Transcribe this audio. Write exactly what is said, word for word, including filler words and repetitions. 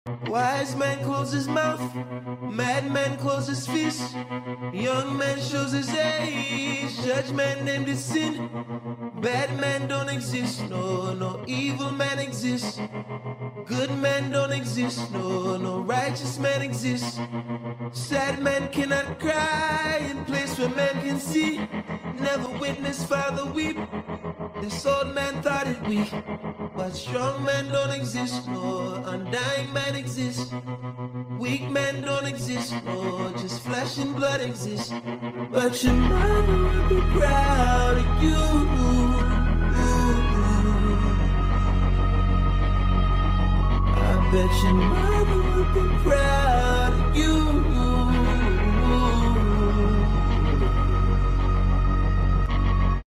Wise man closes his mouth, madman closes his fist. Young man shows his age, judge man named his sin. Bad man don't exist, no, no evil man exists. Good man don't exist, no, no righteous man exists. Sad man cannot cry in place where man can see. Never witness father weep. This old man thought it weak, but strong men don't exist, no undying man exists. Weak men don't exist, no just flesh and blood exists. But your mother will be proud of you. I bet your mother will be proud.